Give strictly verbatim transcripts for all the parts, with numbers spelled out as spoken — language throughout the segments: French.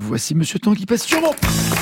voici Monsieur Tanguy passe sûrement.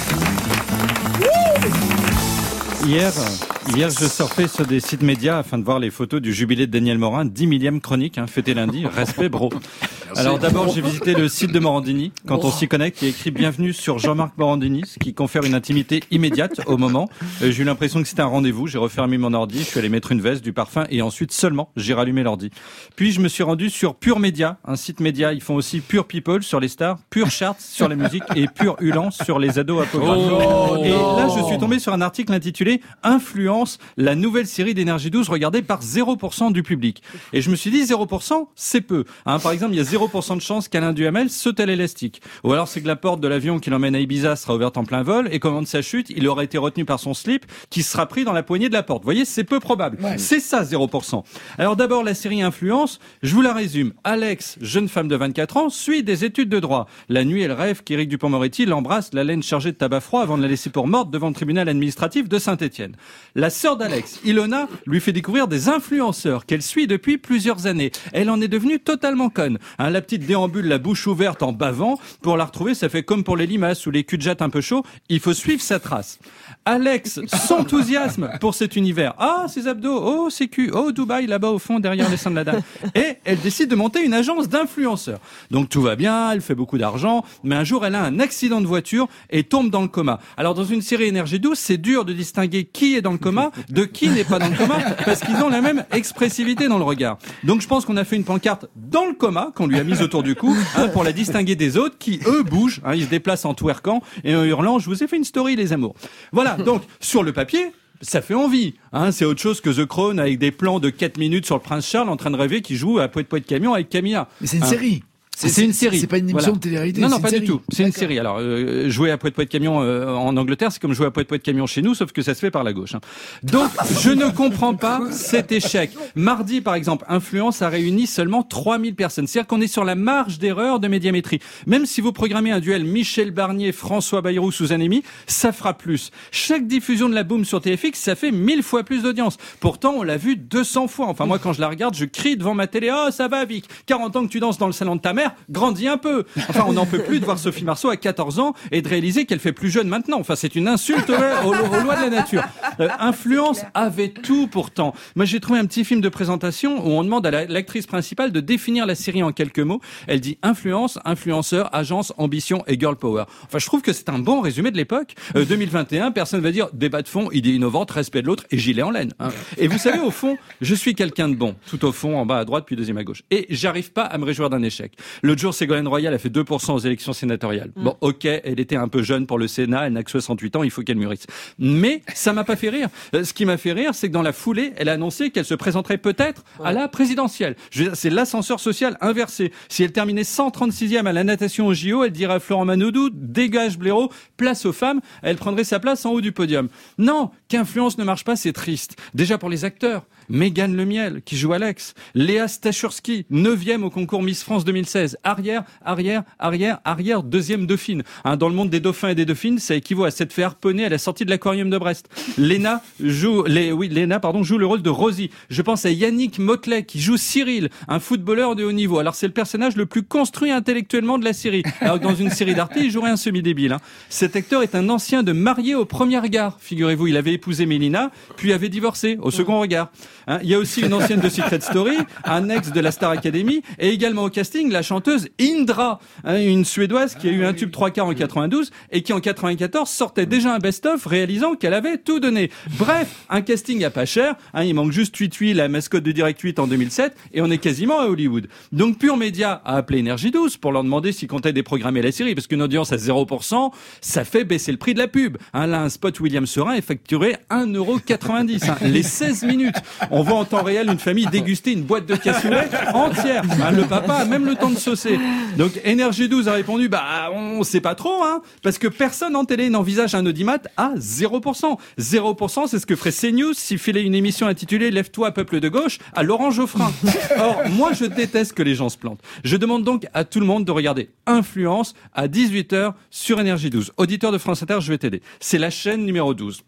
Hier, hier, je surfais sur des sites médias afin de voir les photos du jubilé de Daniel Morin, dix millième chronique, hein, fêté lundi, respect bro. Alors d'abord, j'ai visité le site de Morandini. Quand on s'y connecte, il y a écrit bienvenue sur Jean-Marc Morandini, ce qui confère une intimité immédiate au moment. Euh, j'ai eu l'impression que c'était un rendez-vous. J'ai refermé mon ordi, je suis allé mettre une veste, du parfum et ensuite seulement j'ai rallumé l'ordi. Puis je me suis rendu sur Pure Média, un site média. Ils font aussi Pure People sur les stars, Pure Charts sur la musique et Pure Hulan sur les ados apographes. Oh, et là, je suis tombé sur un article intitulé Influence, la nouvelle série d'Énergie douze regardée par zéro pour cent du public. Et je me suis dit zéro pour cent, c'est peu. Hein, par exemple, il y a zéro pour cent de chance qu'Alain Duhamel saute à l'élastique. Ou alors c'est que la porte de l'avion qui l'emmène à Ibiza sera ouverte en plein vol et qu'au moment de sa chute, il aurait été retenu par son slip qui sera pris dans la poignée de la porte. Vous voyez, c'est peu probable. Ouais. C'est ça, zéro pour cent. Alors d'abord, la série Influence, je vous la résume. Alex, jeune femme de vingt-quatre ans, suit des études de droit. La nuit, elle rêve qu'Éric Dupond-Moretti l'embrasse, la laine chargée de tabac froid avant de la laisser pour morte devant le tribunal administratif de Saint-Étienne. La sœur d'Alex, Ilona, lui fait découvrir des influenceurs qu'elle suit depuis plusieurs années. Elle en est devenue totalement conne. Hein, la petite déambule la bouche ouverte en bavant. Pour la retrouver, ça fait comme pour les limaces ou les culs de jatte un peu chauds. Il faut suivre sa trace. Alex s'enthousiasme pour cet univers. Ah, ses abdos. Oh, ses culs. Oh, Dubaï, là-bas au fond, derrière les seins de la dame. Et elle décide de monter une agence d'influenceurs. Donc tout va bien, elle fait beaucoup d'argent, mais un jour, elle a un accident de voiture et tombe dans le coma. Alors dans une série Énergie douze, c'est dur de distinguer qui est dans le coma de qui n'est pas dans le coma parce qu'ils ont la même expressivité dans le regard. Donc je pense qu'on a fait une pancarte dans le coma qu'on lui a mise autour du cou hein, pour la distinguer des autres qui eux bougent, hein, ils se déplacent en twerkant et en hurlant « je vous ai fait une story les amours ». Voilà, donc sur le papier, ça fait envie, hein, c'est autre chose que The Crown avec des plans de quatre minutes sur le prince Charles en train de rêver qui joue à Poète Poète Camion avec Camilla. Mais c'est une hein. série. C'est, c'est une série. C'est pas une émission voilà. de télé-réalité. Non, non, pas du tout. C'est D'accord. une série. Alors, euh, jouer à Poète Poète Camion euh, en Angleterre, c'est comme jouer à Poète Poète Camion chez nous, sauf que ça se fait par la gauche. Hein. Donc, je ne comprends pas cet échec. Mardi, par exemple, Influence a réuni seulement trois mille personnes. C'est-à-dire qu'on est sur la marge d'erreur de médiamétrie. Même si vous programmez un duel Michel Barnier, François Bayrou, Suzanne Amy, ça fera plus. Chaque diffusion de la boum sur T F X, ça fait mille fois plus d'audience. Pourtant, on l'a vu deux cents fois. Enfin, moi, quand je la regarde, je crie devant ma télé, oh, ça va, Vic. quarante ans que tu danses dans le salon de ta mère, grandis un peu. Enfin, on n'en peut plus de voir Sophie Marceau à quatorze ans et de réaliser qu'elle fait plus jeune maintenant. Enfin, c'est une insulte aux, aux, aux lois de la nature. Euh, Influence avait tout pourtant. Moi, j'ai trouvé un petit film de présentation où on demande à la, l'actrice principale de définir la série en quelques mots. Elle dit influence, influenceur, agence, ambition et girl power. Enfin, je trouve que c'est un bon résumé de l'époque. Euh, deux mille vingt et un, personne va dire débat de fond, idée innovante, respect de l'autre et gilet en laine. Hein. Et vous savez, au fond, je suis quelqu'un de bon. Tout au fond, en bas à droite, puis deuxième à gauche. Et j'arrive pas à me réjouir d'un échec. L'autre jour, Ségolène Royal a fait deux pour cent aux élections sénatoriales. Mmh. Bon, ok, elle était un peu jeune pour le Sénat, elle n'a que soixante-huit ans, il faut qu'elle mûrisse. Mais ça m'a pas fait rire. Ce qui m'a fait rire, c'est que dans la foulée, elle a annoncé qu'elle se présenterait peut-être ouais. à la présidentielle. Je veux dire, c'est l'ascenseur social inversé. Si elle terminait cent trente-sixième à la natation au J O, elle dirait à Florent Manodou, dégage blaireau, place aux femmes, elle prendrait sa place en haut du podium. Non, qu'Influence ne marche pas, c'est triste. Déjà pour les acteurs. Mégane Lemiel, qui joue Alex. Léa Stachurski, neuvième au concours Miss France deux mille seize. Arrière, arrière, arrière, arrière, deuxième dauphine. Hein, dans le monde des dauphins et des dauphines, ça équivaut à s'être fait harponner à la sortie de l'aquarium de Brest. Léna joue, les, oui, Léna, pardon, joue le rôle de Rosie. Je pense à Yannick Motley, qui joue Cyril, un footballeur de haut niveau. Alors, c'est le personnage le plus construit intellectuellement de la série. Alors, dans une série d'Arte, il jouerait un semi-débile, hein. Cet acteur est un ancien de Marié au premier regard. Figurez-vous, il avait épousé Mélina, puis avait divorcé au second regard. Hein, il y a aussi une ancienne de Secret Story, un ex de la Star Academy, et également au casting, la chanteuse Indra, hein, une Suédoise qui a eu un tube trois quarts en quatre-vingt-douze, et qui en quatre-vingt-quatorze sortait déjà un best-of réalisant qu'elle avait tout donné. Bref, un casting à pas cher, hein, il manque juste Tui-Tui, la mascotte de Direct huit en deux mille sept, et on est quasiment à Hollywood. Donc Pure Média a appelé Énergie douze pour leur demander s'ils comptaient déprogrammer la série, parce qu'une audience à zéro pour cent, ça fait baisser le prix de la pub. Hein, là, un spot William Serin est facturé un euro quatre-vingt-dix. Hein, les seize minutes. On voit en temps réel une famille déguster une boîte de cassoulet entière. Hein, le papa a même le temps de saucer. Donc Énergie douze a répondu, bah on sait pas trop, hein, parce que personne en télé n'envisage un audimat à zéro pour cent. zéro pour cent, c'est ce que ferait CNews s'il filait une émission intitulée Lève-toi, peuple de gauche, à Laurent Geoffrin. Or, moi je déteste que les gens se plantent. Je demande donc à tout le monde de regarder Influence à dix-huit heures sur Énergie douze. Auditeur de France Inter, je vais t'aider. C'est la chaîne numéro douze. Un repère.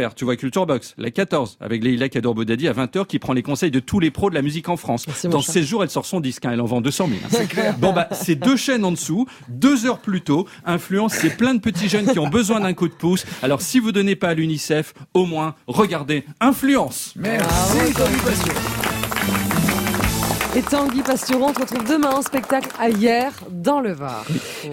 hier, tu vois Culture Box, la quatorze, avec Leïla Kaddour-Bodadi à vingt heures, qui prend les conseils de tous les pros de la musique en France. Merci, Dans seize jours, elle sort son disque, hein, elle en vend deux cent mille. Hein. C'est clair. Bon, bah, c'est deux chaînes en dessous, deux heures plus tôt. Influence, c'est plein de petits jeunes qui ont besoin d'un coup de pouce. Alors, si vous donnez pas à l'UNICEF, au moins, regardez Influence. Merci, Ah, Tanguy Pastureau. Et Tanguy Pastureau, on te retrouve demain en spectacle à Hier, dans le Var.